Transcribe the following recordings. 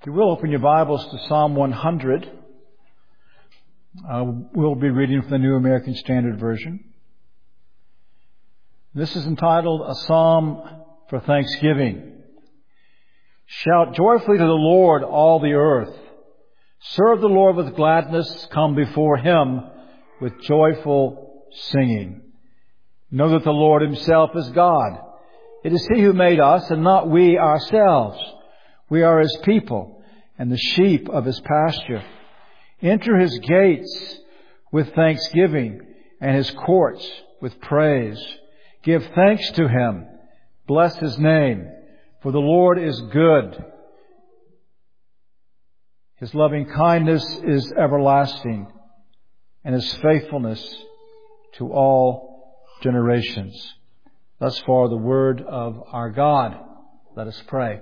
You will open your Bibles to Psalm 100. We'll be reading from the New American Standard Version. This is entitled A Psalm for Thanksgiving. Shout joyfully to the Lord, all the earth. Serve the Lord with gladness. Come before Him with joyful singing. Know that the Lord Himself is God. It is He who made us and not we ourselves. We are His people and the sheep of His pasture. Enter His gates with thanksgiving and His courts with praise. Give thanks to Him. Bless His name. For the Lord is good. His loving kindness is everlasting, and His faithfulness to all generations. Thus far the word of our God. Let us pray.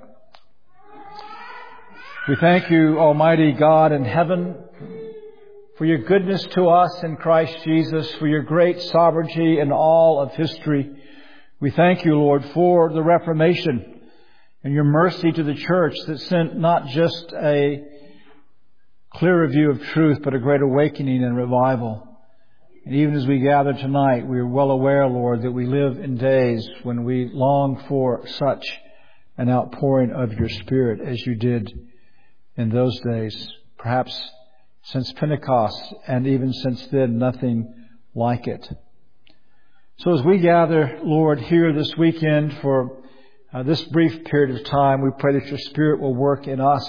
We thank You, Almighty God in heaven, for Your goodness to us in Christ Jesus, for Your great sovereignty in all of history. We thank You, Lord, for the Reformation and Your mercy to the church that sent not just a clearer view of truth, but a great awakening and revival. And even as we gather tonight, we are well aware, Lord, that we live in days when we long for such an outpouring of Your Spirit as You did in those days. Perhaps since Pentecost, and even since then, nothing like it. So as we gather, Lord, here this weekend for this brief period of time, we pray that Your Spirit will work in us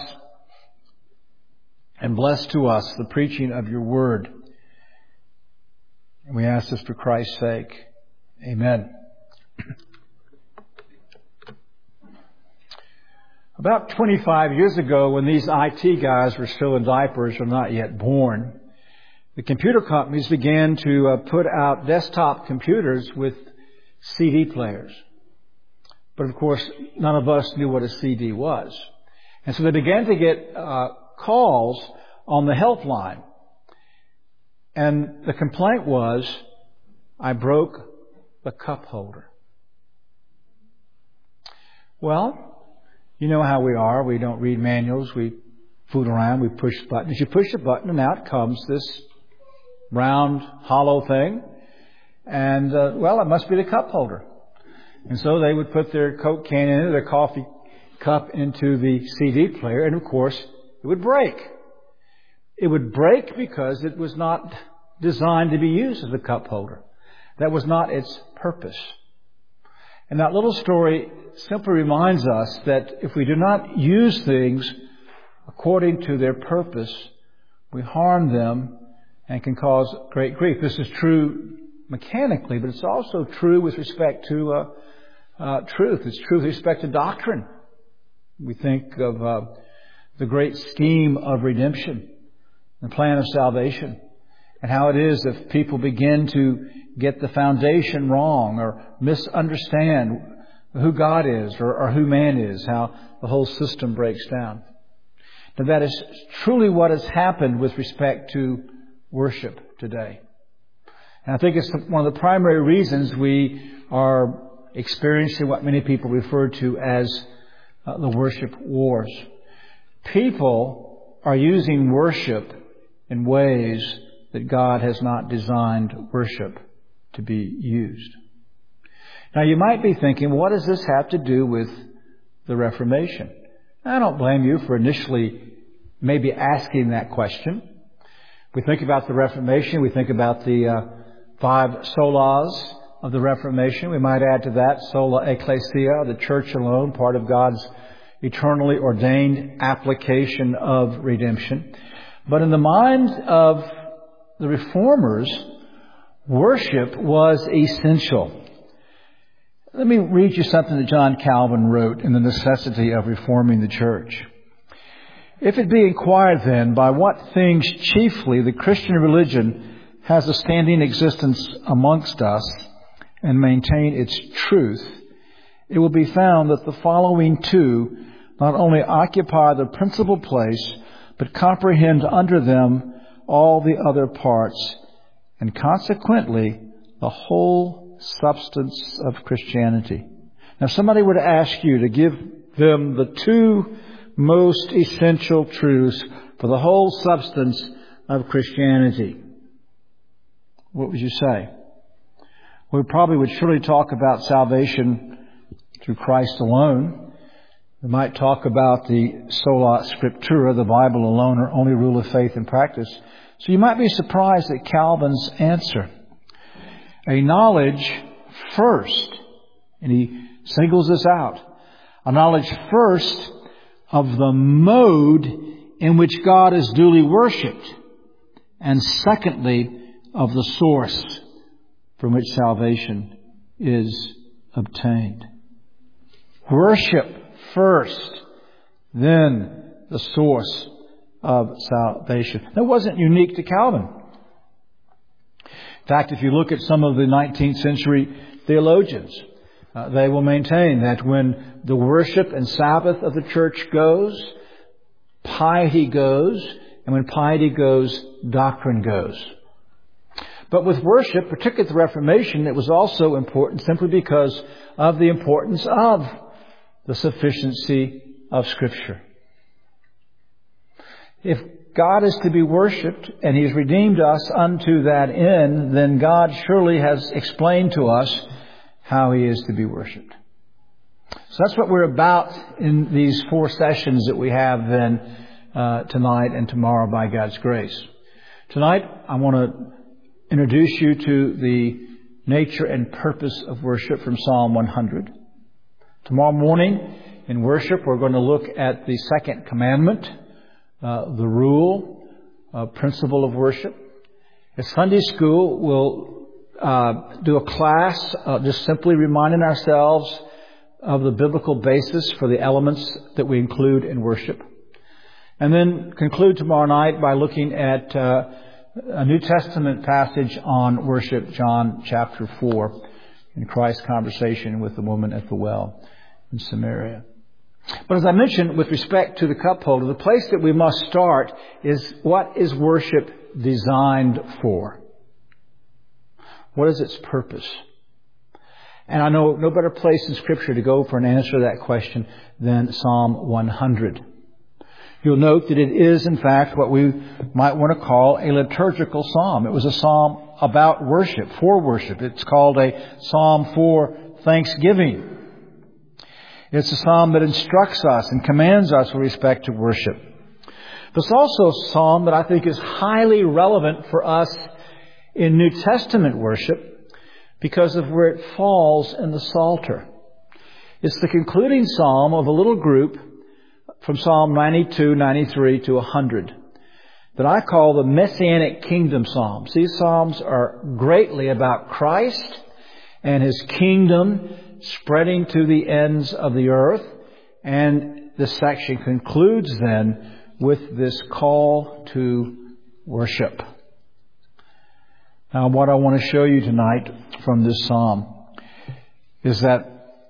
and bless to us the preaching of Your Word. And we ask this for Christ's sake. Amen. About 25 years ago, when these IT guys were still in diapers or not yet born, the computer companies began to put out desktop computers with CD players. But of course, none of us knew what a CD was. And so they began to get calls on the helpline. And the complaint was, I broke the cup holder. Well, you know how we are. We don't read manuals. We fool around. We push buttons. You push a button and out comes this round, hollow thing. And, well, it must be the cup holder. And so they would put their Coke can in it, their coffee cup into the CD player. And, of course, it would break. It would break because it was not designed to be used as a cup holder. That was not its purpose. And that little story simply reminds us that if we do not use things according to their purpose, we harm them and can cause great grief. This is true mechanically, but it's also true with respect to truth. It's true with respect to doctrine. We think of the great scheme of redemption, the plan of salvation, and how it is if people begin to get the foundation wrong or misunderstand who God is or who man is, how the whole system breaks down. Now that is truly what has happened with respect to worship today. And I think it's one of the primary reasons we are experiencing what many people refer to as the worship wars. People are using worship in ways that God has not designed worship to be used. Now you might be thinking, what does this have to do with the Reformation? I don't blame you for initially maybe asking that question. We think about the Reformation, we think about the 5 solas of the Reformation. We might add to that sola ecclesia, the church alone, part of God's eternally ordained application of redemption. But in the mind of the Reformers, worship was essential. Let me read you something that John Calvin wrote in The Necessity of Reforming the Church. If it be inquired then by what things chiefly the Christian religion has a standing existence amongst us and maintain its truth, it will be found that the following 2 not only occupy the principal place, but comprehend under them all the other parts, and consequently the whole substance of Christianity. Now, if somebody were to ask you to give them the 2 most essential truths for the whole substance of Christianity. What would you say? We probably would surely talk about salvation through Christ alone. We might talk about the sola scriptura, the Bible alone, or only rule of faith and practice. So you might be surprised at Calvin's answer. A knowledge first, and he singles this out, a knowledge first of the mode in which God is duly worshipped, and secondly, of the source from which salvation is obtained. Worship first, then the source of salvation. That wasn't unique to Calvin. In fact, if you look at some of the 19th century theologians, they will maintain that when the worship and Sabbath of the church goes, piety goes, and when piety goes, doctrine goes. But with worship, particularly at the Reformation, it was also important simply because of the importance of the sufficiency of Scripture. If God is to be worshipped and He's redeemed us unto that end, then God surely has explained to us how He is to be worshipped. So that's what we're about in these 4 sessions that we have then tonight and tomorrow by God's grace. Tonight, I want to introduce you to the nature and purpose of worship from Psalm 100. Tomorrow morning in worship, we're going to look at the second commandment, the rule, principle of worship. At Sunday school, we'll do a class just simply reminding ourselves of the biblical basis for the elements that we include in worship. And then conclude tomorrow night by looking at a New Testament passage on worship, John chapter 4, in Christ's conversation with the woman at the well in Samaria. But as I mentioned, with respect to the cup holder, the place that we must start is, what is worship designed for? What is its purpose? And I know no better place in Scripture to go for an answer to that question than Psalm 100. You'll note that it is, in fact, what we might want to call a liturgical psalm. It was a psalm about worship, for worship. It's called a psalm for thanksgiving. It's a psalm that instructs us and commands us with respect to worship. But it's also a psalm that I think is highly relevant for us in New Testament worship because of where it falls in the Psalter. It's the concluding psalm of a little group from Psalm 92, 93 to 100 that I call the Messianic Kingdom Psalms. These psalms are greatly about Christ and His kingdom spreading to the ends of the earth. And this section concludes then with this call to worship. Now, what I want to show you tonight from this psalm is that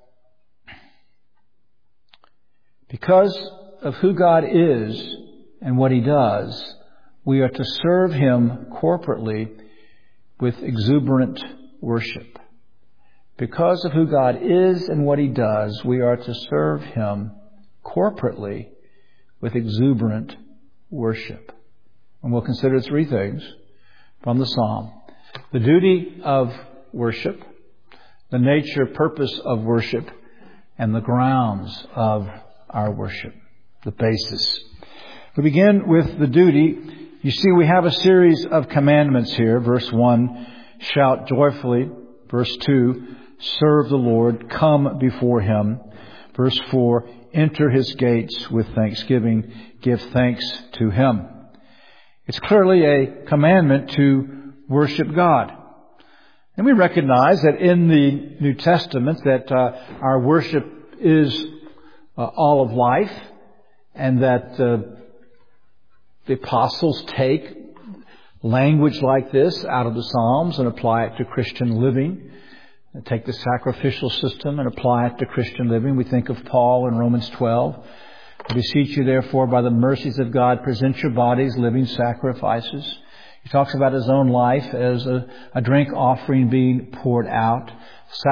because of who God is and what He does, we are to serve Him corporately with exuberant worship. Because of who God is and what He does, we are to serve Him corporately with exuberant worship. And we'll consider 3 things from the psalm: the duty of worship, the nature, purpose of worship, and the grounds of our worship, the basis. We begin with the duty. You see, we have a series of commandments here. Verse 1, shout joyfully. Verse 2, serve the Lord, come before Him. Verse 4, enter His gates with thanksgiving, give thanks to Him. It's clearly a commandment to worship God. And we recognize that in the New Testament that our worship is all of life, and that the apostles take language like this out of the Psalms and apply it to Christian living. They take the sacrificial system and apply it to Christian living. We think of Paul in Romans 12. I beseech you, therefore, by the mercies of God, present your bodies living sacrifices. He talks about his own life as a drink offering being poured out,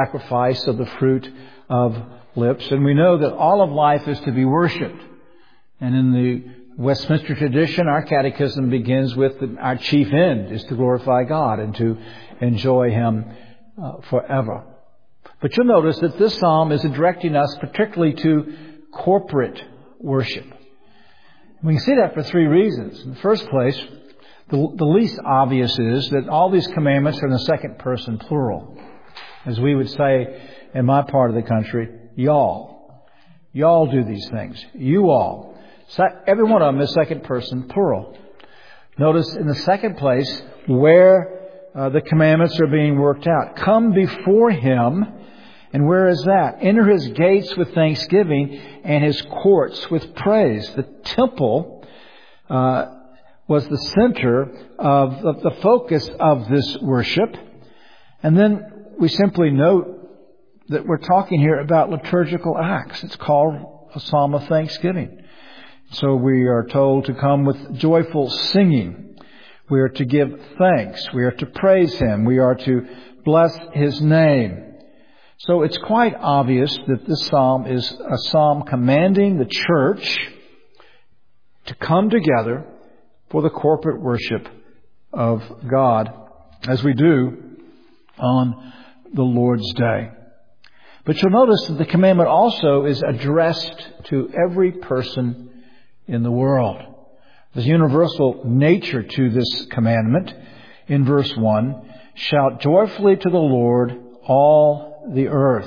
sacrifice of the fruit of lips. And we know that all of life is to be worshipped. And in the Westminster tradition, our catechism begins with our chief end is to glorify God and to enjoy Him forever. But you'll notice that this psalm is directing us particularly to corporate worship. We can see that for three reasons. In the first place, the least obvious is that all these commandments are in the second person plural. As we would say in my part of the country, y'all. Y'all do these things. You all. Every one of them is second person plural. Notice in the second place where the commandments are being worked out. Come before Him. And where is that? Enter His gates with thanksgiving and His courts with praise. The temple was the center of the focus of this worship. And then we simply note that we're talking here about liturgical acts. It's called a psalm of thanksgiving. So we are told to come with joyful singing. We are to give thanks. We are to praise Him. We are to bless His name. So it's quite obvious that this psalm is a psalm commanding the church to come together for the corporate worship of God, as we do on the Lord's Day. But you'll notice that the commandment also is addressed to every person in the world. There's a universal nature to this commandment. In verse 1, shout joyfully to the Lord, all the earth.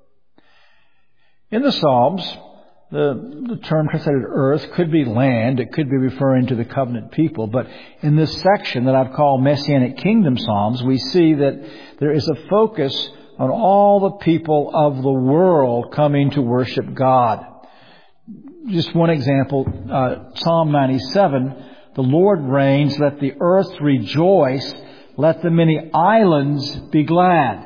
In the Psalms, the term translated earth could be land. It could be referring to the covenant people. But in this section that I've called Messianic Kingdom Psalms, we see that there is a focus on all the people of the world coming to worship God. Just one example, Psalm 97, the Lord reigns, let the earth rejoice, let the many islands be glad.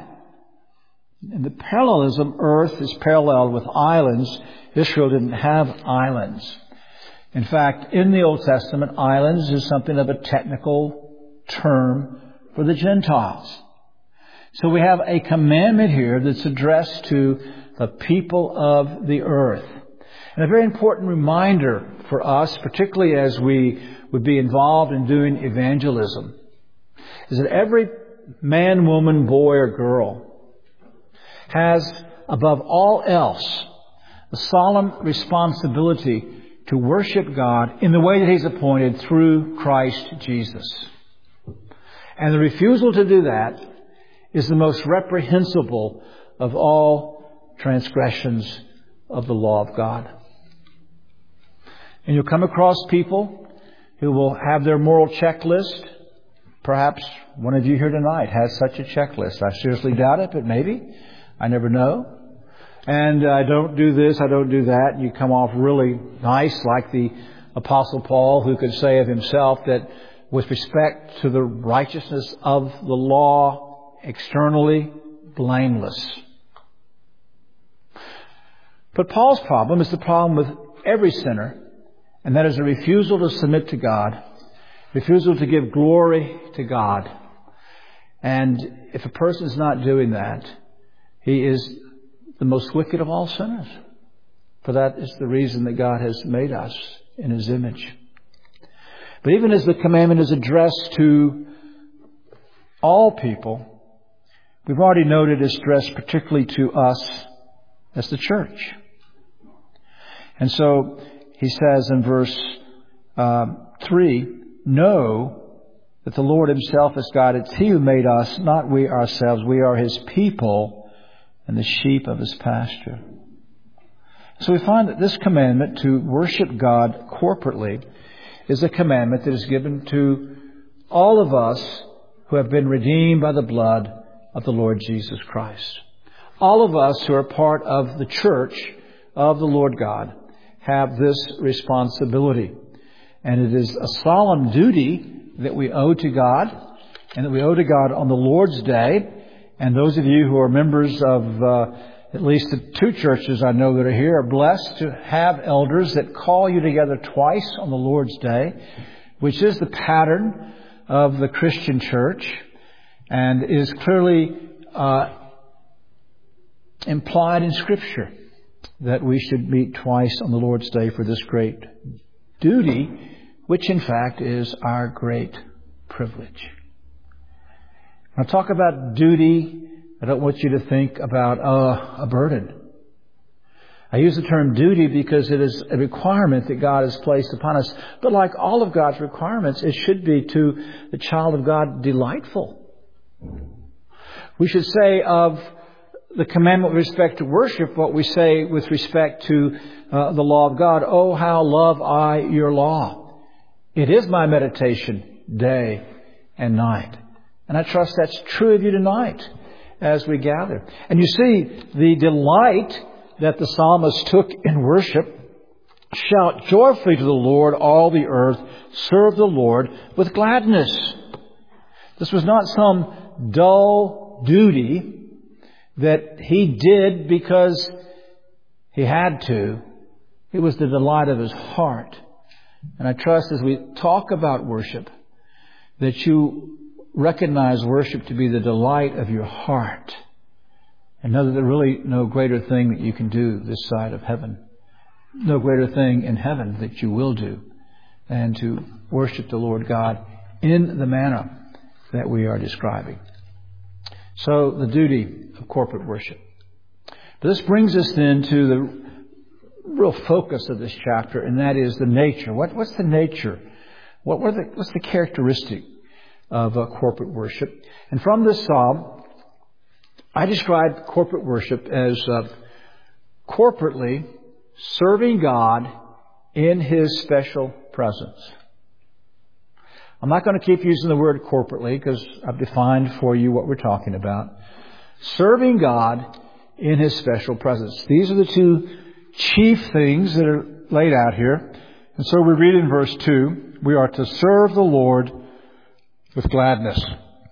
In the parallelism, earth is paralleled with islands. Israel didn't have islands. In fact, in the Old Testament, islands is something of a technical term for the Gentiles. So we have a commandment here that's addressed to the people of the earth. And a very important reminder for us, particularly as we would be involved in doing evangelism, is that every man, woman, boy, or girl has, above all else, the solemn responsibility to worship God in the way that He's appointed through Christ Jesus. And the refusal to do that is the most reprehensible of all transgressions of the law of God. And you'll come across people who will have their moral checklist. Perhaps one of you here tonight has such a checklist. I seriously doubt it, but maybe. I never know. And I don't do this, I don't do that. You come off really nice, like the Apostle Paul, who could say of himself that with respect to the righteousness of the law, externally blameless. But Paul's problem is the problem with every sinner, and that is a refusal to submit to God, refusal to give glory to God. And if a person is not doing that, he is the most wicked of all sinners. For that is the reason that God has made us in His image. But even as the commandment is addressed to all people, we've already noted it's addressed particularly to us as the church. And so he says in verse 3, know that the Lord Himself is God. It's He who made us, not we ourselves. We are His people and the sheep of His pasture. So we find that this commandment to worship God corporately is a commandment that is given to all of us who have been redeemed by the blood of the Lord Jesus Christ. All of us who are part of the church of the Lord God have this responsibility. And it is a solemn duty that we owe to God, and that we owe to God on the Lord's Day. And those of you who are members of at least the two churches I know that are here are blessed to have elders that call you together twice on the Lord's Day, which is the pattern of the Christian church and is clearly implied in Scripture. that we should meet twice on the Lord's Day for this great duty, which in fact is our great privilege. When I talk about duty, I don't want you to think about a burden. I use the term duty because it is a requirement that God has placed upon us. But like all of God's requirements, it should be to the child of God delightful. We should say of the commandment with respect to worship what we say with respect to the law of God. Oh, how love I your law. It is my meditation day and night. And I trust that's true of you tonight as we gather. And you see, the delight that the psalmist took in worship: shout joyfully to the Lord, all the earth, serve the Lord with gladness. This was not some dull duty that he did because he had to. It was the delight of his heart. And I trust as we talk about worship that you recognize worship to be the delight of your heart. And know that there's really no greater thing that you can do this side of heaven. No greater thing in heaven that you will do than to worship the Lord God in the manner that we are describing. So, the duty of corporate worship. But this brings us then to the real focus of this chapter, and that is the nature. What's the nature? What's the characteristic of corporate worship? And from this psalm, I describe corporate worship as corporately serving God in His special presence. I'm not going to keep using the word corporately because I've defined for you what we're talking about. Serving God in His special presence. These are the two chief things that are laid out here. And so we read in verse 2, we are to serve the Lord with gladness.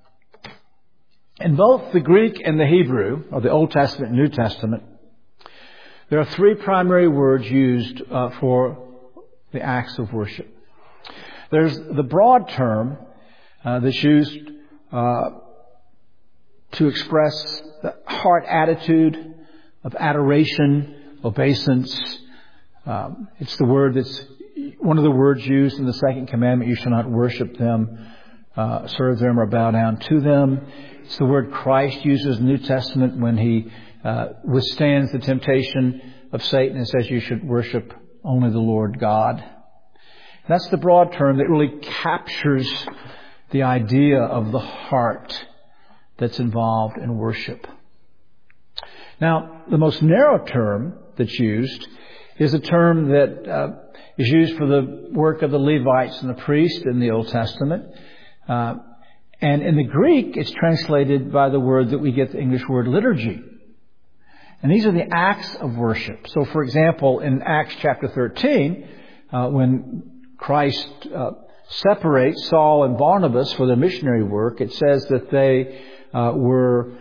In both the Greek and the Hebrew, or the Old Testament and New Testament, there are three primary words used for the acts of worship. There's the broad term that's used to express the heart attitude of adoration, obeisance. It's the word that's one of the words used in the second commandment: you shall not worship them, serve them, or bow down to them. It's the word Christ uses in the New Testament when He withstands the temptation of Satan and says you should worship only the Lord God. That's the broad term that really captures the idea of the heart that's involved in worship. Now, the most narrow term that's used is a term that is used for the work of the Levites and the priests in the Old Testament. And in the Greek, it's translated by the word that we get the English word liturgy. And these are the acts of worship. So, for example, in Acts chapter 13, when Christ separates Saul and Barnabas for their missionary work, it says that they were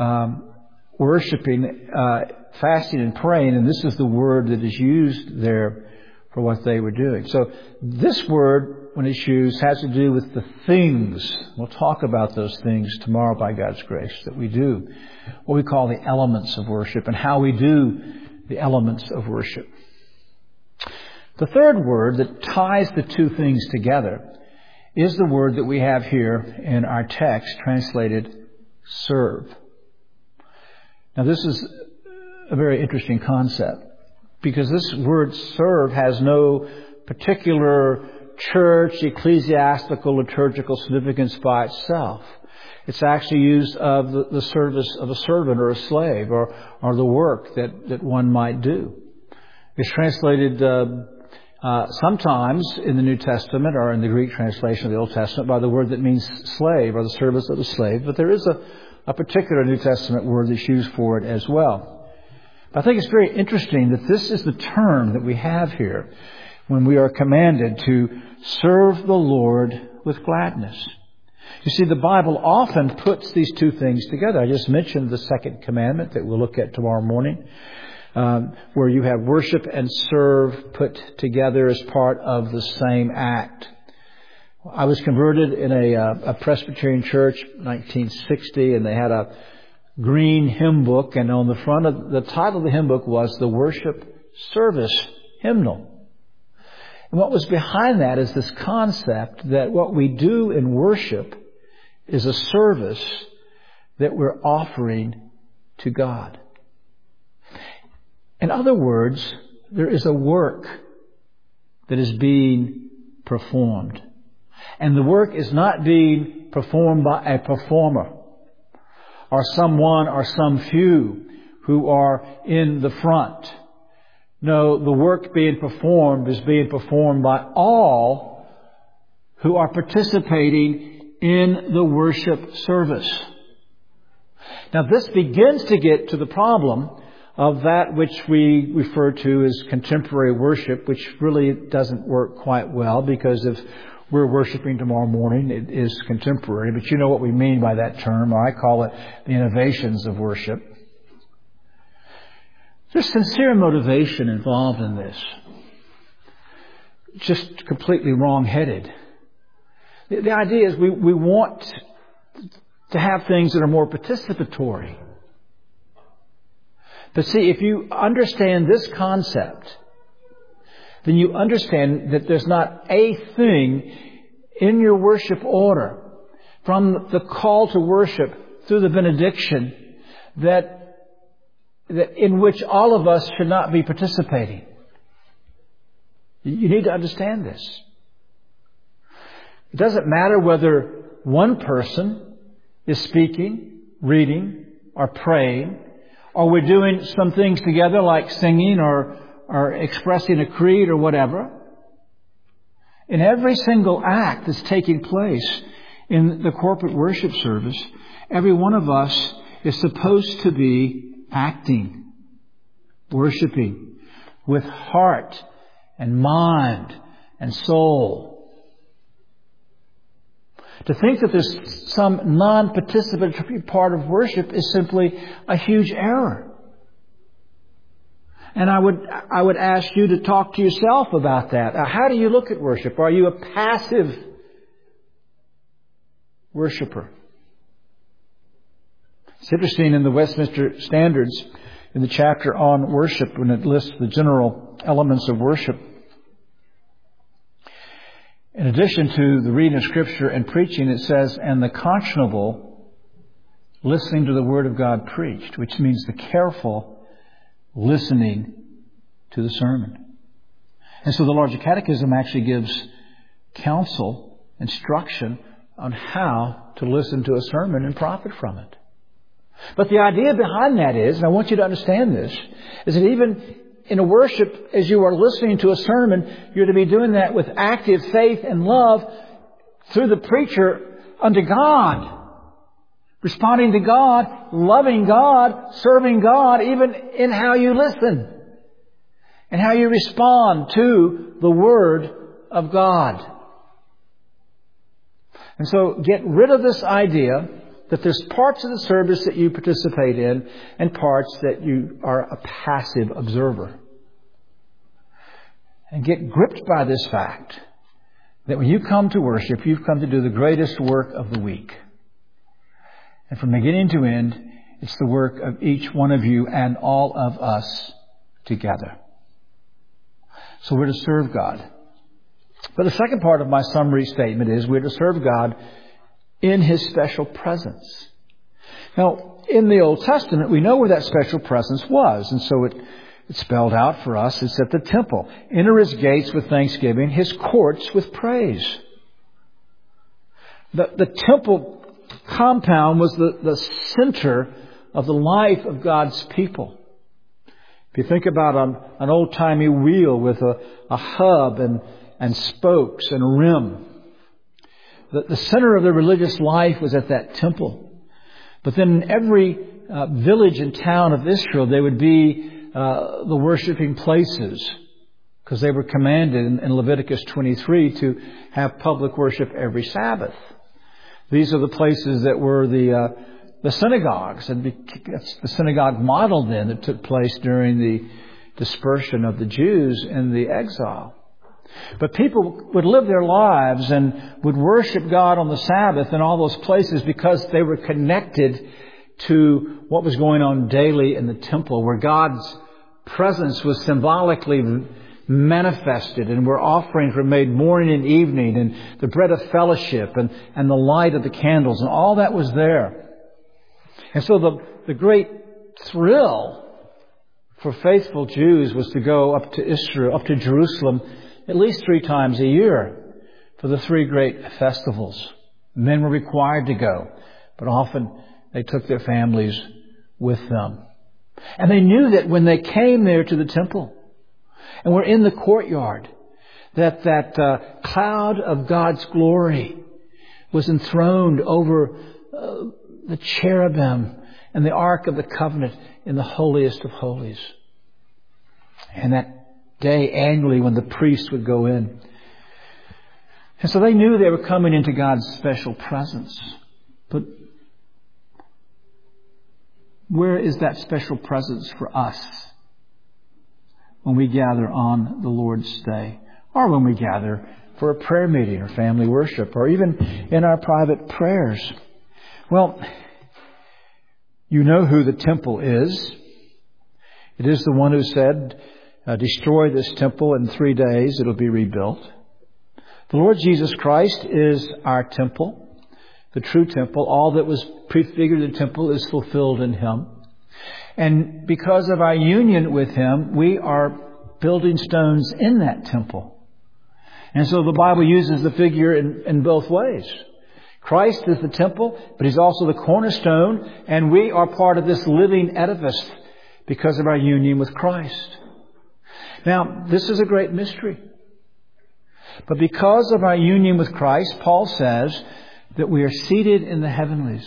worshiping, fasting and praying, and this is the word that is used there for what they were doing. So this word, when it's used, has to do with the things. We'll talk about those things tomorrow by God's grace, that we do what we call the elements of worship and how we do the elements of worship. The third word that ties the two things together is the word that we have here in our text, translated serve. Now, this is a very interesting concept because this word serve has no particular church, ecclesiastical, liturgical significance by itself. It's actually used of the service of a servant or a slave or the work that one might do. It's translated sometimes in the New Testament or in the Greek translation of the Old Testament by the word that means slave or the service of a slave. But there is a particular New Testament word that's used for it as well. I think it's very interesting that this is the term that we have here when we are commanded to serve the Lord with gladness. You see, the Bible often puts these two things together. I just mentioned the second commandment that we'll look at tomorrow morning, where you have worship and serve put together as part of the same act. I was converted in a Presbyterian church in 1960, and they had a green hymn book, and on the front of the title of the hymn book was The Worship service hymnal. And what was behind that is this concept that what we do in worship is a service that we're offering to God. In other words, there is a work that is being performed. And the work is not being performed by a performer or someone or some few who are in the front. No, the work being performed is being performed by all who are participating in the worship service. Now, this begins to get to the problem of that which we refer to as contemporary worship, which really doesn't work quite well, because if we're worshiping tomorrow morning, it is contemporary. But you know what we mean by that term, or I call it the innovations of worship. There's sincere motivation involved in this. Just completely wrong-headed. The idea is we want to have things that are more participatory. But see, if you understand this concept, then you understand that there's not a thing in your worship order, from the call to worship through the benediction, that in which all of us should not be participating. You need to understand this. It doesn't matter whether one person is speaking, reading, or praying, or we're doing some things together like singing or expressing a creed or whatever. In every single act that's taking place in the corporate worship service, every one of us is supposed to be acting, worshiping with heart and mind and soul. To think that there's some non-participatory part of worship is simply a huge error. And I would ask you to talk to yourself about that. How do you look at worship? Are you a passive worshiper? It's interesting in the Westminster Standards, in the chapter on worship, when it lists the general elements of worship, in addition to the reading of Scripture and preaching, it says, and the conscionable listening to the Word of God preached, which means the careful listening to the sermon. And so the Larger Catechism actually gives counsel, instruction on how to listen to a sermon and profit from it. But the idea behind that is, and I want you to understand this, is that even in a worship, as you are listening to a sermon, you're to be doing that with active faith and love through the preacher unto God. Responding to God, loving God, serving God, even in how you listen and how you respond to the Word of God. And so get rid of this idea that there's parts of the service that you participate in and parts that you are a passive observer. And get gripped by this fact that when you come to worship, you've come to do the greatest work of the week. And from beginning to end, it's the work of each one of you and all of us together. So we're to serve God. But the second part of my summary statement is we're to serve God in His special presence. Now, in the Old Testament, we know where that special presence was. And so it's spelled out for us. It's at the temple. Enter His gates with thanksgiving, His courts with praise. The temple compound was the center of the life of God's people. If you think about an old-timey wheel with a hub and spokes and a rim, the center of the religious life was at that temple. But then in every village and town of Israel, there would be the worshiping places, because they were commanded in Leviticus 23 to have public worship every Sabbath. These are the places that were the synagogues, and that's the synagogue model then that took place during the dispersion of the Jews in the exile. But people would live their lives and would worship God on the Sabbath in all those places because they were connected to what was going on daily in the temple, where God's presence was symbolically manifested, and where offerings were made morning and evening, and the bread of fellowship and the light of the candles, and all that was there. And so the great thrill for faithful Jews was to go up to Israel, up to Jerusalem, at least 3 times a year for the 3 great festivals. Men were required to go, but often they took their families with them. And they knew that when they came there to the temple and were in the courtyard, that cloud of God's glory was enthroned over the cherubim and the Ark of the Covenant in the holiest of holies. And that day annually when the priest would go in. And so they knew they were coming into God's special presence. But where is that special presence for us when we gather on the Lord's Day? Or when we gather for a prayer meeting or family worship, or even in our private prayers? Well, you know who the temple is. It is the one who said, destroy this temple in 3 days, it'll be rebuilt. The Lord Jesus Christ is our temple, the true temple. All that was prefigured in the temple is fulfilled in Him. And because of our union with Him, we are building stones in that temple. And so the Bible uses the figure in both ways. Christ is the temple, but He's also the cornerstone, and we are part of this living edifice because of our union with Christ. Now, this is a great mystery. But because of our union with Christ, Paul says that we are seated in the heavenlies.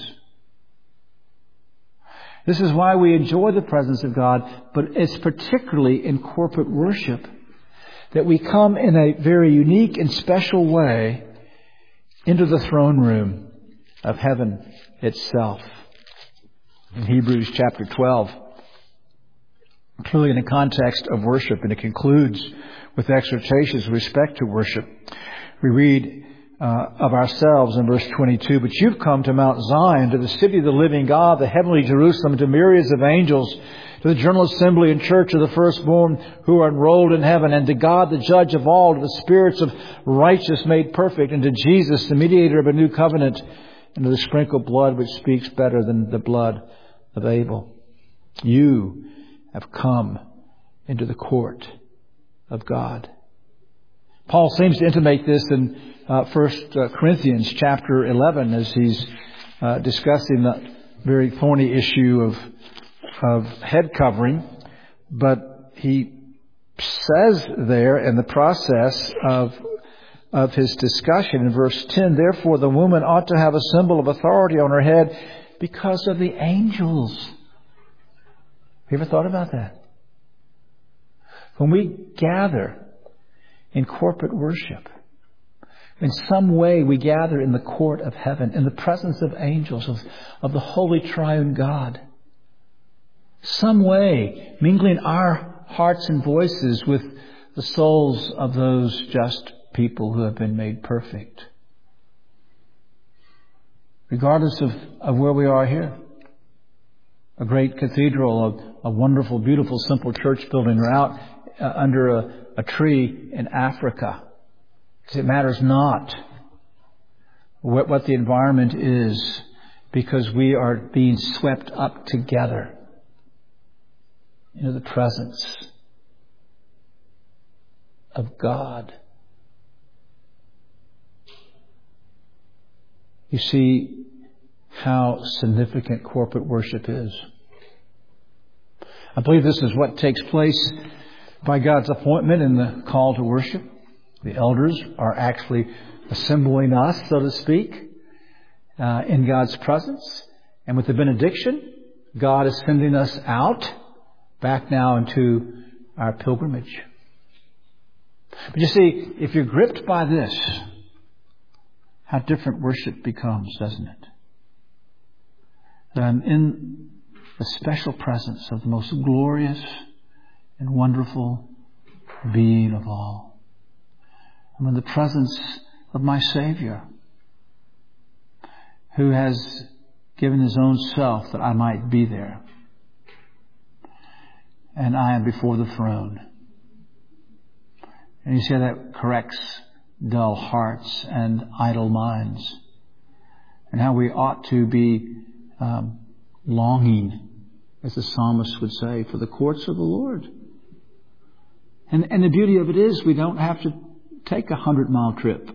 This is why we enjoy the presence of God, but it's particularly in corporate worship that we come in a very unique and special way into the throne room of heaven itself. In Hebrews chapter 12, clearly in the context of worship, and it concludes with exhortations with respect to worship. We read of ourselves in verse 22, but you've come to Mount Zion, to the city of the living God, the heavenly Jerusalem, to myriads of angels, to the general assembly and church of the firstborn who are enrolled in heaven, and to God the judge of all, to the spirits of righteous made perfect, and to Jesus the mediator of a new covenant, and to the sprinkled blood which speaks better than the blood of Abel. You have come into the court of God. Paul seems to intimate this in 1 Corinthians chapter 11 as he's discussing the very thorny issue of head covering. But he says there in the process of his discussion in verse 10, therefore the woman ought to have a symbol of authority on her head because of the angels. Have you ever thought about that? When we gather in corporate worship, in some way we gather in the court of heaven, in the presence of angels, of the holy triune God. Some way mingling our hearts and voices with the souls of those just people who have been made perfect. Regardless of where we are here. A great cathedral, a wonderful, beautiful, simple church building, or out under a tree in Africa. Because it matters not what the environment is, because we are being swept up together into the presence of God. You see how significant corporate worship is. I believe this is what takes place by God's appointment in the call to worship. The elders are actually assembling us, so to speak, in God's presence. And with the benediction, God is sending us out, back now into our pilgrimage. But you see, if you're gripped by this, how different worship becomes, doesn't it? That I'm in the special presence of the most glorious and wonderful being of all. I'm in the presence of my Savior, who has given His own self that I might be there. and I am before the throne. And you see that corrects dull hearts and idle minds. And how we ought to be longing, as the psalmist would say, for the courts of the Lord. And the beauty of it is we don't have to take a 100-mile trip.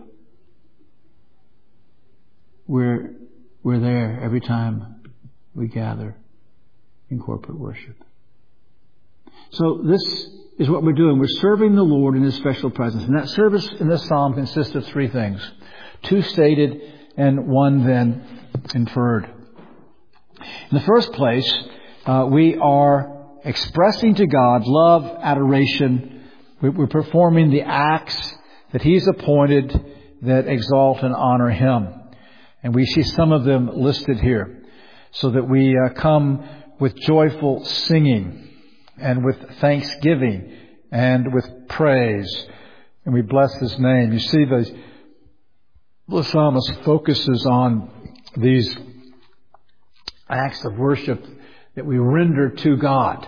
We're there every time we gather in corporate worship. So this is what we're doing. We're serving the Lord in His special presence. And that service in this psalm consists of three things. Two stated and one then inferred. In the first place, we are expressing to God love, adoration. We're performing the acts that He's appointed that exalt and honor Him. And we see some of them listed here. So that we come with joyful singing and with thanksgiving and with praise. And we bless His name. You see, the psalmist focuses on these acts of worship that we render to God.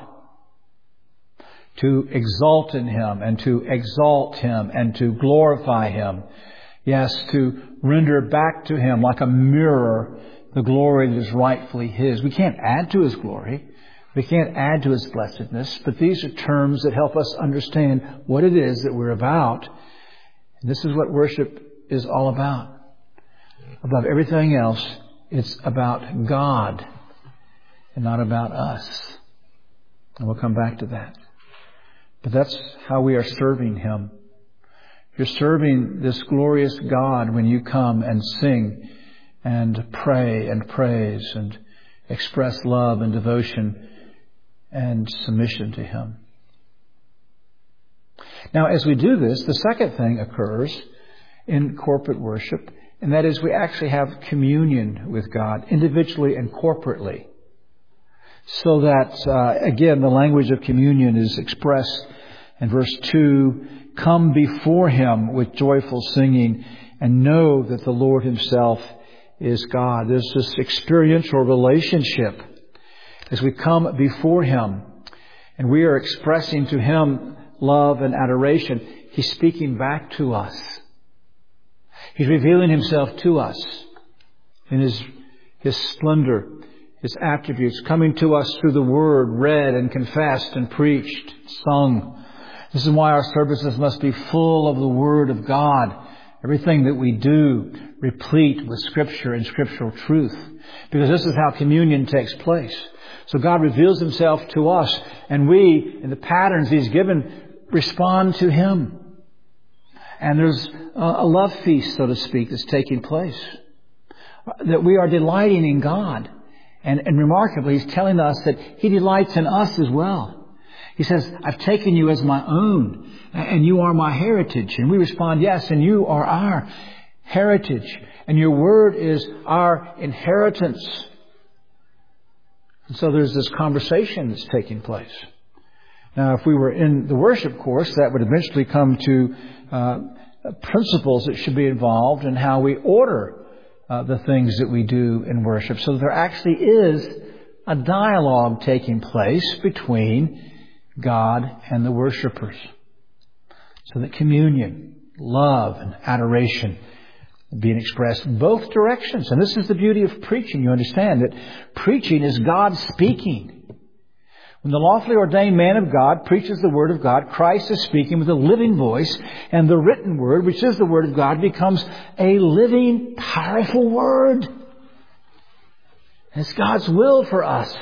To exalt in Him and to exalt Him and to glorify Him. Yes, to render back to Him like a mirror the glory that is rightfully His. We can't add to His glory. We can't add to His blessedness. But these are terms that help us understand what it is that we're about. And this is what worship is all about. Above everything else, it's about God and not about us. And we'll come back to that. But that's how we are serving Him. You're serving this glorious God when you come and sing and pray and praise and express love and devotion and submission to Him. Now, as we do this, the second thing occurs in corporate worship, and that is we actually have communion with God individually and corporately. So that, again, the language of communion is expressed in verse 2, come before Him with joyful singing and know that the Lord Himself is God. There's this experiential relationship as we come before Him and we are expressing to Him love and adoration. He's speaking back to us. He's revealing Himself to us in His splendor, His attributes, coming to us through the Word, read and confessed and preached, sung. This is why our services must be full of the Word of God. Everything that we do, replete with Scripture and scriptural truth. Because this is how communion takes place. So God reveals Himself to us, and we, in the patterns He's given, respond to Him. And there's a love feast, so to speak, that's taking place. That we are delighting in God. And remarkably, He's telling us that He delights in us as well. He says, I've taken you as my own, and you are my heritage. And we respond, yes, and you are our heritage. And your word is our inheritance. And so there's this conversation that's taking place. Now, if we were in the worship course, that would eventually come to principles that should be involved in how we order the things that we do in worship. So there actually is a dialogue taking place between God and the worshipers. So that communion, love, and adoration are being expressed in both directions. And this is the beauty of preaching. You understand that preaching is God speaking. When the lawfully ordained man of God preaches the Word of God, Christ is speaking with a living voice, and the written Word, which is the Word of God, becomes a living, powerful Word. It's God's will for us.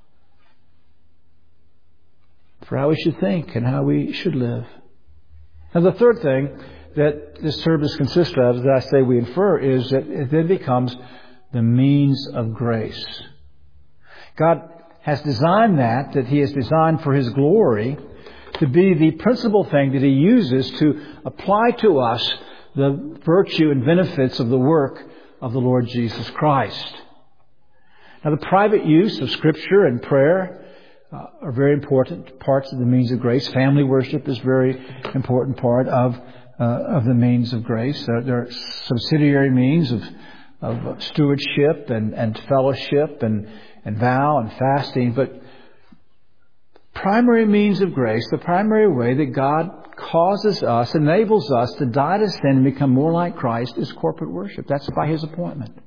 For how we should think and how we should live. Now the third thing that this service consists of, as I say we infer, is that it then becomes the means of grace. God has designed that He has designed for His glory to be the principal thing that He uses to apply to us the virtue and benefits of the work of the Lord Jesus Christ. Now the private use of Scripture and prayer are very important parts of the means of grace. Family worship is a very important part of the means of grace. There are subsidiary means of stewardship and fellowship and vow and fasting. But primary means of grace, the primary way that God causes us, enables us to die to sin and become more like Christ is corporate worship. That's by His appointment.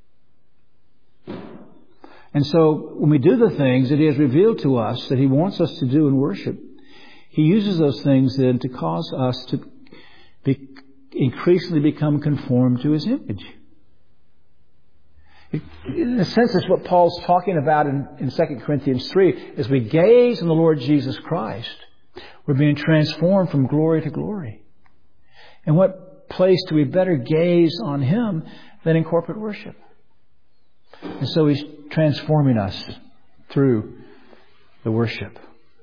And so when we do the things that He has revealed to us that He wants us to do in worship, He uses those things then to cause us to increasingly become conformed to His image. In a sense, it's what Paul's talking about in 2 Corinthians 3. As we gaze on the Lord Jesus Christ, we're being transformed from glory to glory. And what place do we better gaze on Him than in corporate worship? And so He's transforming us through the worship.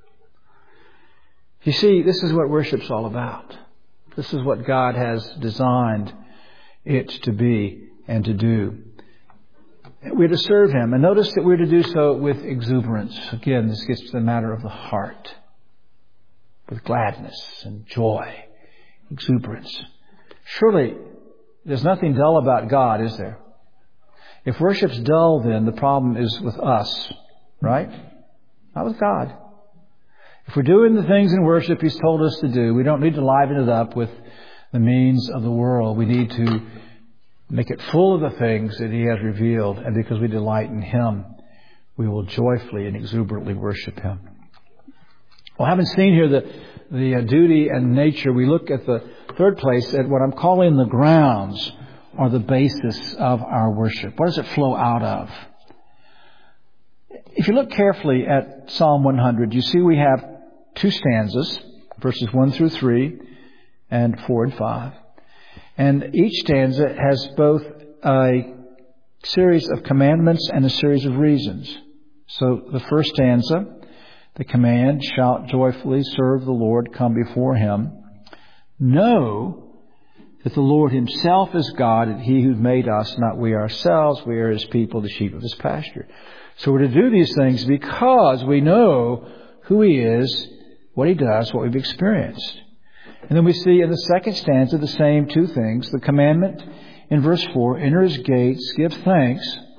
You see, this is what worship's all about. This is what God has designed it to be and to do. We're to serve Him. And notice that we're to do so with exuberance. Again, this gets to the matter of the heart. With gladness and joy. Exuberance. Surely, there's nothing dull about God, is there? If worship's dull, then the problem is with us. Right? Not with God. If we're doing the things in worship He's told us to do, we don't need to liven it up with the means of the world. We need to make it full of the things that He has revealed. And because we delight in Him, we will joyfully and exuberantly worship Him. Well, having seen here the duty and nature, we look at the third place at what I'm calling the grounds or the basis of our worship. What does it flow out of? If you look carefully at Psalm 100, you see we have two stanzas, verses 1 through 3 and 4 and 5. And each stanza has both a series of commandments and a series of reasons. So the first stanza, the command, shout joyfully, serve the Lord, come before Him. Know that the Lord Himself is God, and He who made us, not we ourselves. We are His people, the sheep of His pasture. So we're to do these things because we know who He is, what He does, what we've experienced. And then we see in the second stanza the same two things. The commandment in verse 4, enter His gates, give thanks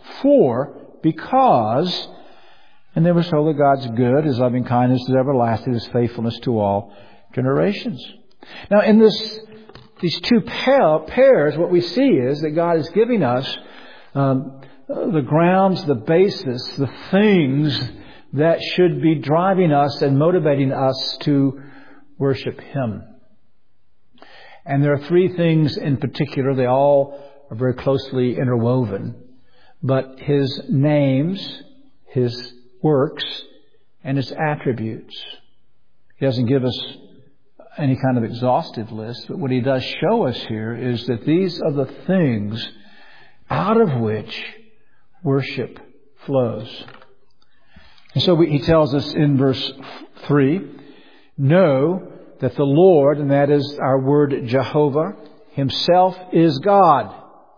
because, and then we're told that God's good, His loving kindness is everlasting, His faithfulness to all generations. Now in these two pairs, what we see is that God is giving us the grounds, the basis, the things that should be driving us and motivating us to worship Him. And there are three things in particular. They all are very closely interwoven. But His names, His works, and His attributes. He doesn't give us any kind of exhaustive list, but what He does show us here is that these are the things out of which worship flows. And so He tells us in verse 3, know that the Lord, and that is our word Jehovah, Himself is God.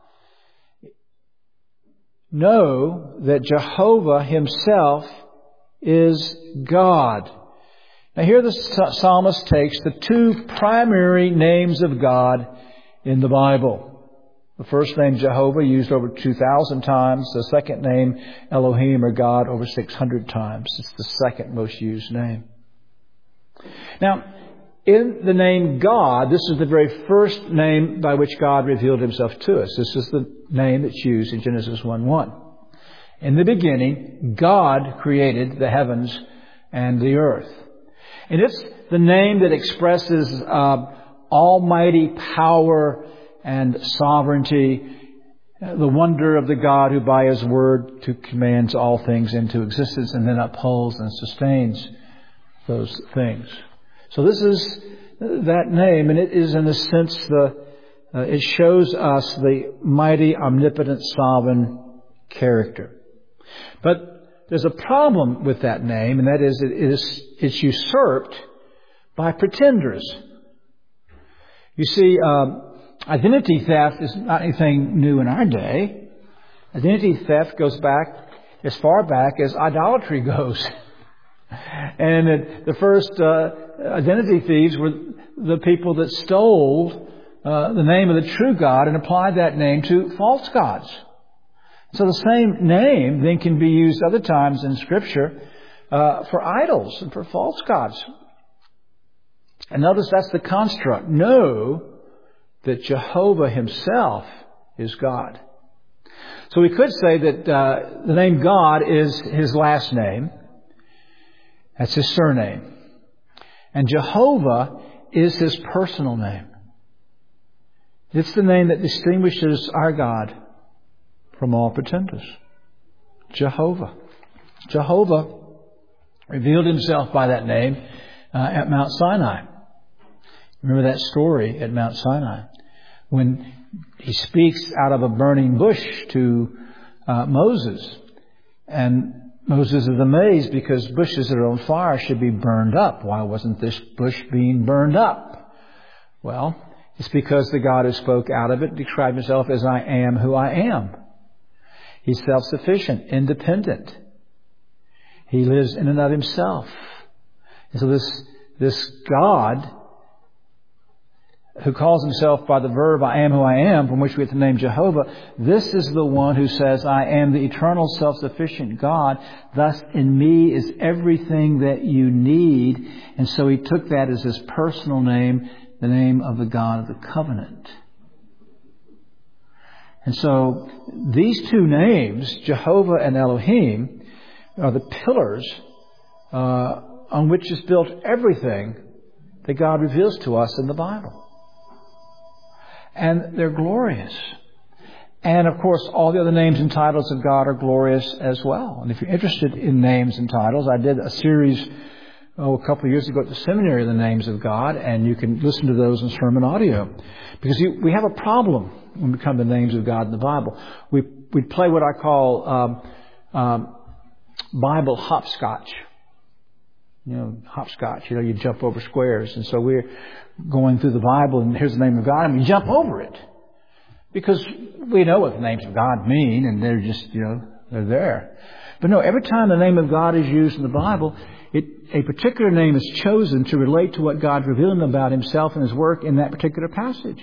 Know that Jehovah Himself is God. Now here the psalmist takes the two primary names of God in the Bible. The first name, Jehovah, used over 2,000 times. The second name, Elohim, or God, over 600 times. It's the second most used name. Now, in the name God, this is the very first name by which God revealed Himself to us. This is the name that's used in Genesis 1:1. In the beginning, God created the heavens and the earth. And it's the name that expresses almighty power and sovereignty, the wonder of the God who by His word commands all things into existence and then upholds and sustains those things. So this is that name, and it is in a sense it shows us the mighty, omnipotent, sovereign character. But there's a problem with that name, and that is it's usurped by pretenders. You see, identity theft is not anything new in our day. Identity theft goes back as far back as idolatry goes. And the first identity thieves were the people that stole the name of the true God and applied that name to false gods. So the same name then can be used other times in Scripture for idols and for false gods. And notice that's the construct. Know that Jehovah himself is God. So we could say that the name God is his last name. That's his surname. And Jehovah is his personal name. It's the name that distinguishes our God from all pretenders. Jehovah. Jehovah revealed himself by that name at Mount Sinai. Remember that story at Mount Sinai when he speaks out of a burning bush to Moses. And Moses is amazed because bushes that are on fire should be burned up. Why wasn't this bush being burned up? Well, it's because the God who spoke out of it described himself as I am who I am. He's self-sufficient, independent. He lives in and of himself. And so this God who calls himself by the verb I am who I am, from which we get the name Jehovah, this is the one who says, I am the eternal self-sufficient God. Thus in me is everything that you need. And so he took that as his personal name, the name of the God of the covenant. And so these two names, Jehovah and Elohim, are the pillars on which is built everything that God reveals to us in the Bible. And they're glorious. And of course, all the other names and titles of God are glorious as well. And if you're interested in names and titles, I did a series a couple of years ago at the seminary, The Names of God, and you can listen to those in sermon audio. Because we have a problem when we come to the names of God in the Bible. We play what I call Bible hopscotch. Hopscotch, you jump over squares. And so we're going through the Bible and here's the name of God and we jump over it. Because we know what the names of God mean and they're just, they're there. But no, every time the name of God is used in the Bible, a particular name is chosen to relate to what God revealed about himself and his work in that particular passage.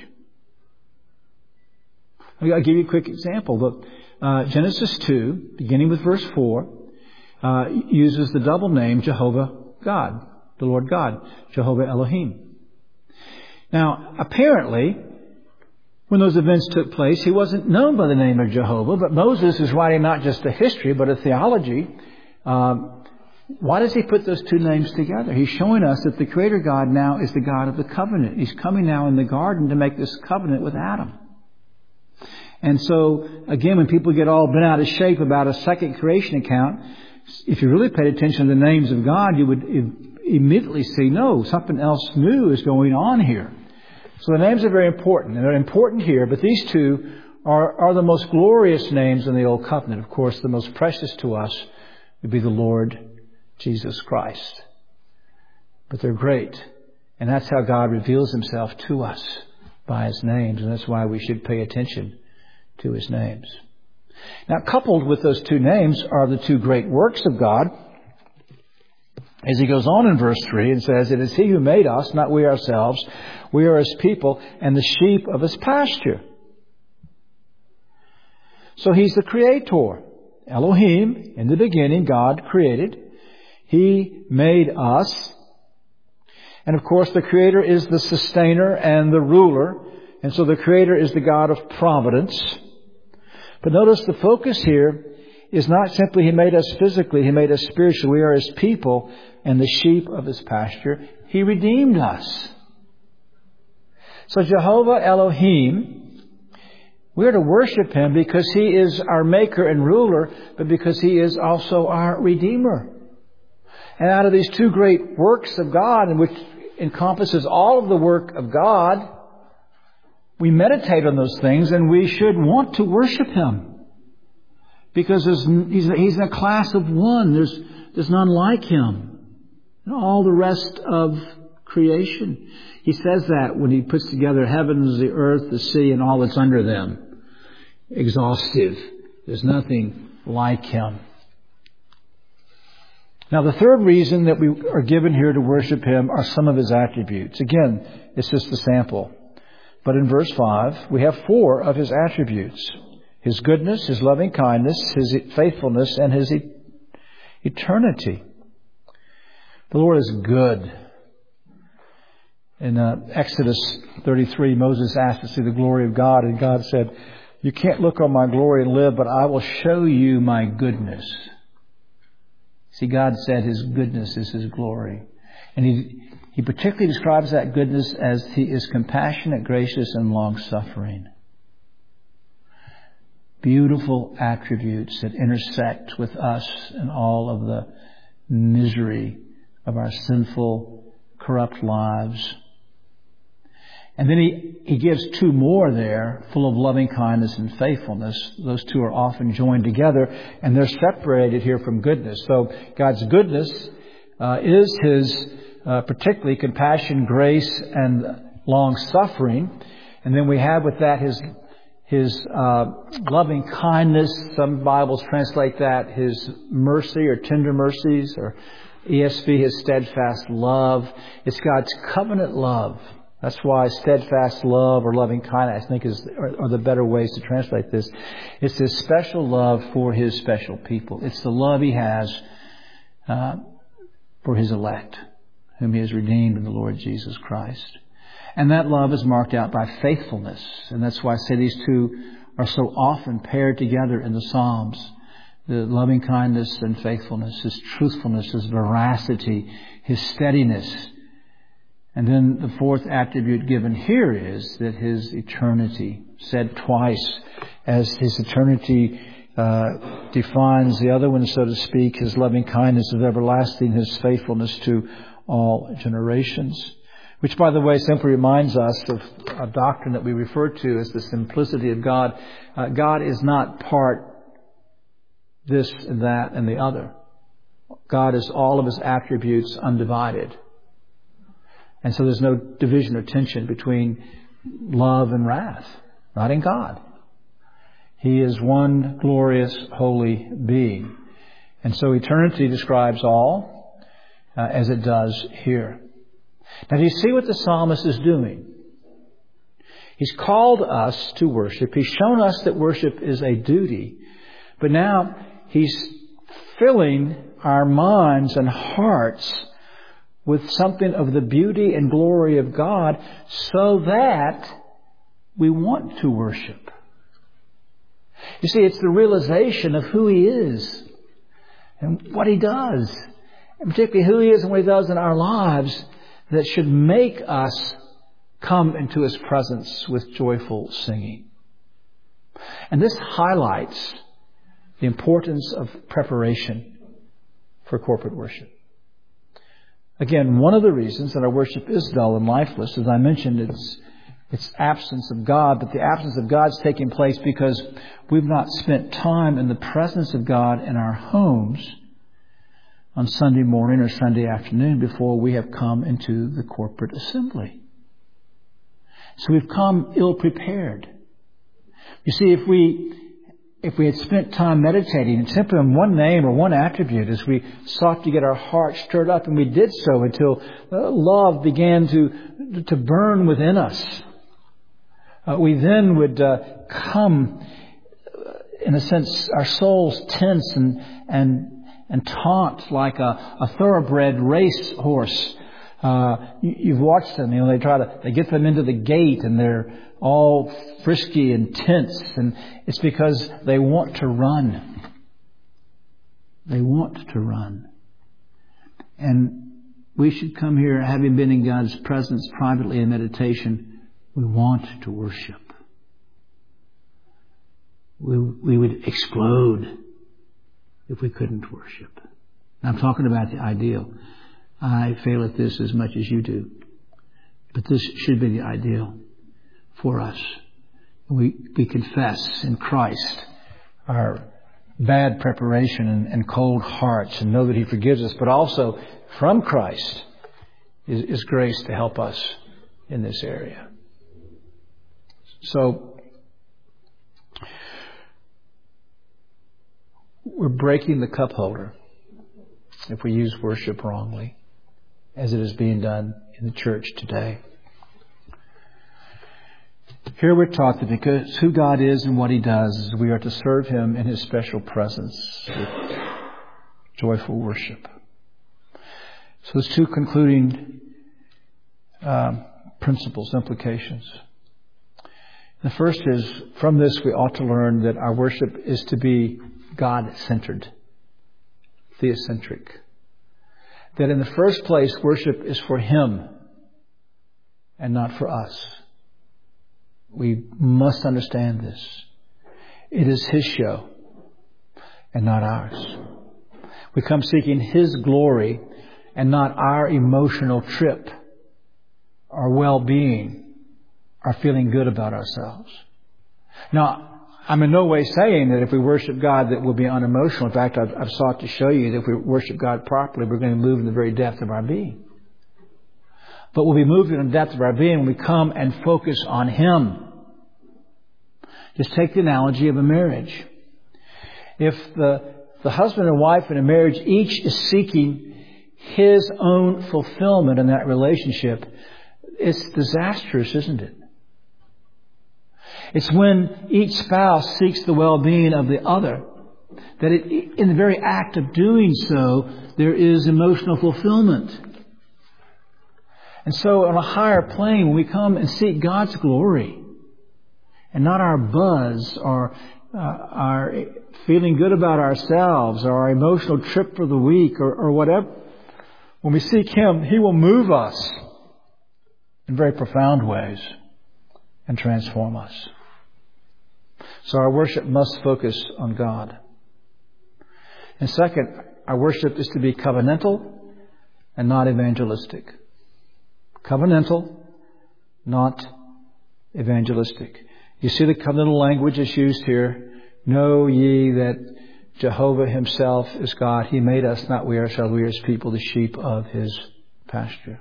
I'll give you a quick example. Genesis 2, beginning with verse 4, uses the double name Jehovah God, the Lord God, Jehovah Elohim. Now, apparently, when those events took place, he wasn't known by the name of Jehovah, but Moses is writing not just a history, but a theology. Why does he put those two names together? He's showing us that the Creator God now is the God of the covenant. He's coming now in the garden to make this covenant with Adam. And so, again, when people get all bent out of shape about a second creation account, if you really paid attention to the names of God, you would immediately see, no, something else new is going on here. So the names are very important, and they're important here, but these two are the most glorious names in the Old Covenant. Of course, the most precious to us would be the Lord Jesus Christ. But they're great, and that's how God reveals himself to us, by his names, and that's why we should pay attention to his names. Now, coupled with those two names are the two great works of God. As he goes on in verse 3 and says, it is he who made us, not we ourselves. We are his people and the sheep of his pasture. So he's the creator. Elohim, in the beginning, God created. He made us. And of course, the creator is the sustainer and the ruler. And so the creator is the God of providence. But notice the focus here is not simply he made us physically, he made us spiritually. We are his people and the sheep of his pasture. He redeemed us. So Jehovah Elohim, we are to worship him because he is our maker and ruler, but because he is also our redeemer. And out of these two great works of God, in which encompasses all of the work of God, we meditate on those things and we should want to worship him. Because he's in a class of one. There's none like him. And all the rest of creation. He says that when he puts together heavens, the earth, the sea, and all that's under them. Exhaustive. There's nothing like him. Now, the third reason that we are given here to worship him are some of his attributes. Again, it's just a sample. But in verse 5, we have 4 of his attributes. His goodness, his loving kindness, his faithfulness, and his eternity. The Lord is good. In Exodus 33, Moses asked to see the glory of God, and God said, "You can't look on my glory and live, but I will show you my goodness." See, God said His goodness is His glory. And He particularly describes that goodness as He is compassionate, gracious, and long-suffering. Beautiful attributes that intersect with us in all of the misery of our sinful, corrupt lives. And then he gives two more there, full of loving kindness and faithfulness. Those two are often joined together, and they're separated here from goodness. So God's goodness is His particularly compassion, grace, and long-suffering. And then we have with that His loving kindness. Some Bibles translate that His mercy or tender mercies, or ESV, His steadfast love. It's God's covenant love. That's why steadfast love or loving kindness, I think, are the better ways to translate this. It's His special love for His special people. It's the love He has for His elect, whom He has redeemed in the Lord Jesus Christ. And that love is marked out by faithfulness. And that's why I say these two are so often paired together in the Psalms. The loving kindness and faithfulness, His truthfulness, His veracity, His steadiness. And then the fourth attribute given here is that His eternity, said twice, as His eternity defines the other one, so to speak. His loving kindness is everlasting, His faithfulness to all generations. Which, by the way, simply reminds us of a doctrine that we refer to as the simplicity of God. God is not part this and that and the other. God is all of His attributes undivided. And so there's no division or tension between love and wrath. Not in God. He is one glorious, holy being. And so eternity describes all, as it does here. Now, do you see what the psalmist is doing? He's called us to worship. He's shown us that worship is a duty. But now he's filling our minds and hearts with something of the beauty and glory of God so that we want to worship. You see, it's the realization of who He is and what He does, and particularly who He is and what He does in our lives, that should make us come into His presence with joyful singing. And this highlights the importance of preparation for corporate worship. Again, one of the reasons that our worship is dull and lifeless, as I mentioned, it's absence of God, but the absence of God's taking place because we've not spent time in the presence of God in our homes on Sunday morning or Sunday afternoon before we have come into the corporate assembly. So we've come ill-prepared. You see, if we had spent time meditating simply on one name or one attribute as we sought to get our hearts stirred up, and we did so until love began to burn within us, we then would come, in a sense, our souls tense and taunt like a thoroughbred race horse. You've watched them, they get them into the gate and they're all frisky and tense, and it's because they want to run. They want to run. And we should come here, having been in God's presence privately in meditation, we want to worship. We would explode if we couldn't worship. I'm talking about the ideal. I fail at this as much as you do. But this should be the ideal for us. We confess in Christ our bad preparation and cold hearts and know that He forgives us. But also from Christ is grace to help us in this area. So we're breaking the cup holder if we use worship wrongly, as it is being done in the church today. Here we're taught that because who God is and what He does, we are to serve Him in His special presence with joyful worship. So there's two concluding principles, implications. The first is, from this we ought to learn that our worship is to be God-centered, theocentric. That in the first place, worship is for Him and not for us. We must understand this. It is His show and not ours. We come seeking His glory and not our emotional trip, our well-being, our feeling good about ourselves. Now, I'm in no way saying that if we worship God that we'll be unemotional. In fact, I've sought to show you that if we worship God properly, we're going to move in the very depth of our being. But we'll be moved in the depth of our being when we come and focus on Him. Just take the analogy of a marriage. If the husband and wife in a marriage each is seeking his own fulfillment in that relationship, it's disastrous, isn't it? It's when each spouse seeks the well-being of the other that in the very act of doing so, there is emotional fulfillment. And so on a higher plane, when we come and seek God's glory and not our buzz or our feeling good about ourselves or our emotional trip for the week or whatever, when we seek Him, He will move us in very profound ways and transform us. So our worship must focus on God. And second, our worship is to be covenantal and not evangelistic. Covenantal, not evangelistic. You see the covenantal language is used here. Know ye that Jehovah Himself is God. He made us, not we ourselves. We are His people, the sheep of His pasture.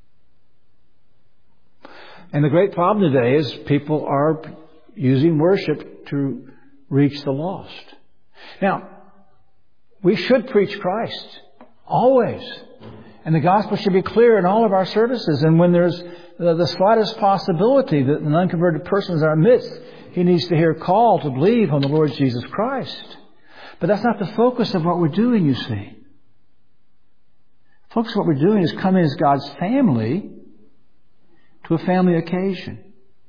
And the great problem today is people are using worship to reach the lost. Now, we should preach Christ. Always. And the gospel should be clear in all of our services. And when there's the slightest possibility that an unconverted person is in our midst, he needs to hear a call to believe on the Lord Jesus Christ. But that's not the focus of what we're doing, you see. The focus of what we're doing is coming as God's family to a family occasion.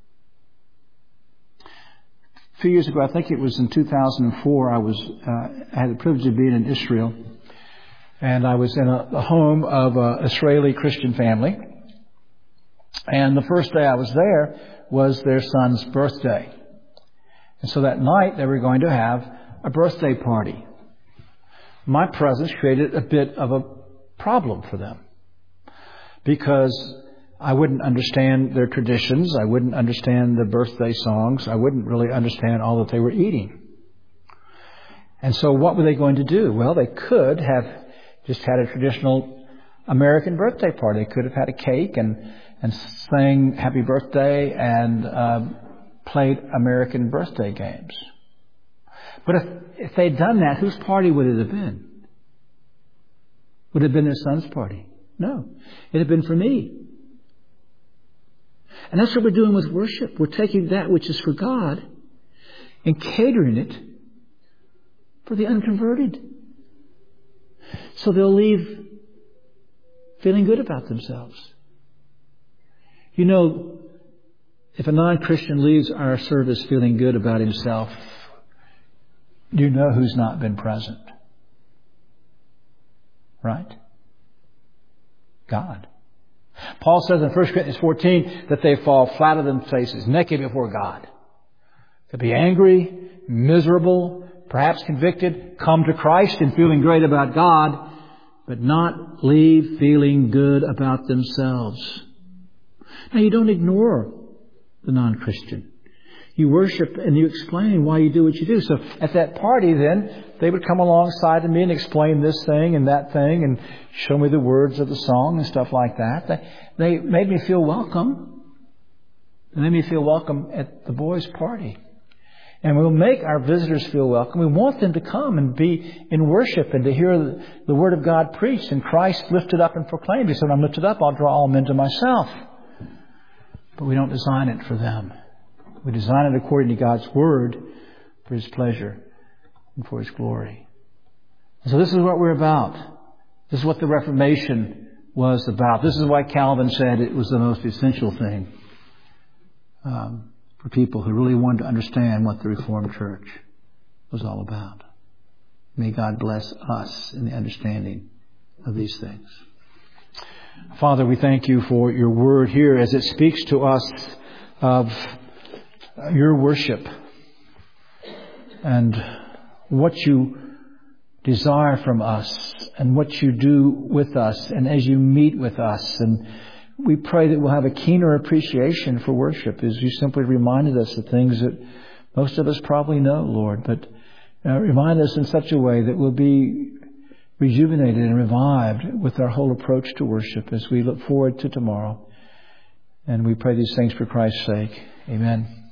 A few years ago, I think it was in 2004, I had the privilege of being in Israel. And I was in the home of an Israeli Christian family. And the first day I was there was their son's birthday. And so that night they were going to have a birthday party. My presence created a bit of a problem for them. Because I wouldn't understand their traditions. I wouldn't understand the birthday songs. I wouldn't really understand all that they were eating. And so what were they going to do? Well, they could have just had a traditional American birthday party. They could have had a cake and sang happy birthday and played American birthday games. But if they'd done that, whose party would it have been? Would it have been their son's party? No. It had been for me. And that's what we're doing with worship. We're taking that which is for God and catering it for the unconverted. So they'll leave feeling good about themselves. You know, if a non-Christian leaves our service feeling good about himself, you know who's not been present. Right? God. Paul says in 1 Corinthians 14 that they fall flat on their faces, naked before God. To be angry, miserable, perhaps convicted, come to Christ and feeling great about God, but not leave feeling good about themselves. Now, you don't ignore the non-Christian. You worship and you explain why you do what you do. So at that party then, they would come alongside of me and explain this thing and that thing and show me the words of the song and stuff like that. They made me feel welcome. They made me feel welcome at the boys' party. And we'll make our visitors feel welcome. We want them to come and be in worship and to hear the Word of God preached and Christ lifted up and proclaimed. He said, when I'm lifted up, I'll draw all men to myself. But we don't design it for them. We design it according to God's Word for His pleasure and for His glory. And so this is what we're about. This is what the Reformation was about. This is why Calvin said it was the most essential thing for people who really wanted to understand what the Reformed Church was all about. May God bless us in the understanding of these things. Father, we thank you for your word here as it speaks to us of your worship and what you desire from us and what you do with us and as you meet with us. And we pray that we'll have a keener appreciation for worship as you simply reminded us of things that most of us probably know, Lord, but remind us in such a way that we'll be rejuvenated and revived with our whole approach to worship as we look forward to tomorrow. And we pray these things for Christ's sake. Amen.